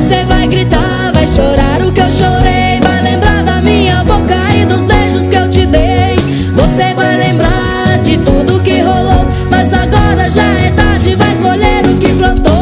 Você vai gritar, vai chorar o que eu chorei, vai lembrar da minha boca e dos beijos que eu te dei. Você vai lembrar de tudo que rolou, mas agora já é tarde, vai colher o que plantou.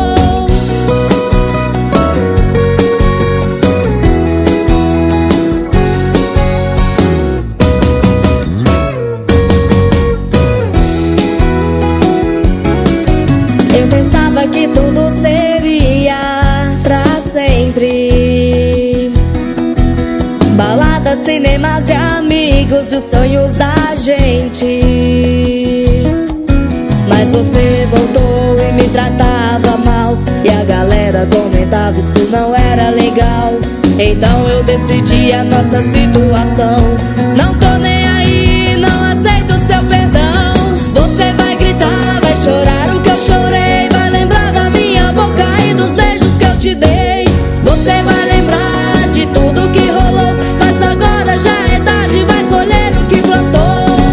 Eu pensava que tudo seria pra sempre, baladas, cinemas e amigos e os sonhos da gente. Mas você voltou e me tratava mal, e a galera comentava isso não era legal. Então eu decidi a nossa situação. Não tô nem aí, não aceito o seu perdão. Você vai gritar, vai chorar o que eu chorei, vai lembrar da minha boca e dos beijos que eu te dei. Você vai lembrar de tudo que rolou, mas agora já é tarde, vai colher o que plantou.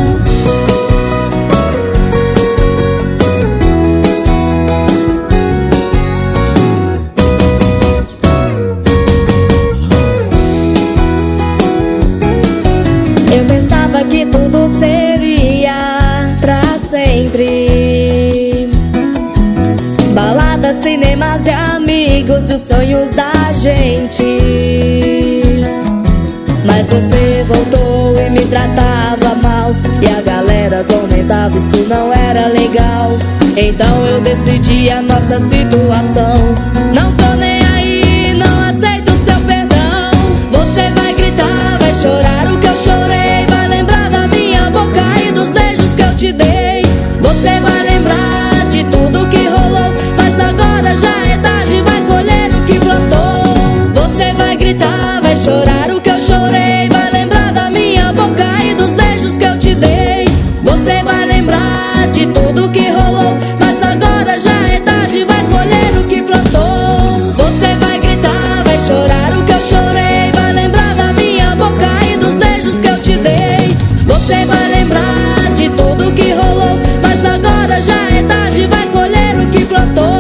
Eu pensava que tudo seria pra sempre, baladas, cinemas e amigos e os sonhos da gente. Mas você voltou e me tratava mal, e a galera comentava isso não era legal. Então eu decidi a nossa situação. Não tô nem aí, não aceito o seu perdão. Você vai gritar, vai chorar o que eu chorei, vai lembrar da minha boca e dos beijos que eu te dei. Você vai lembrar de tudo que rolou, mas agora já é tarde, vai colher o que plantou. Você vai gritar, vai chorar o que eu chorei, vai lembrar da minha boca e dos beijos que eu te dei. Você vai lembrar de tudo que rolou, mas agora já é tarde, vai colher o que plantou. Você vai gritar, vai chorar o que eu chorei, vai lembrar da minha boca e dos beijos que eu te dei. Você vai lembrar de tudo que rolou, mas agora já é tarde, vai colher o que plantou.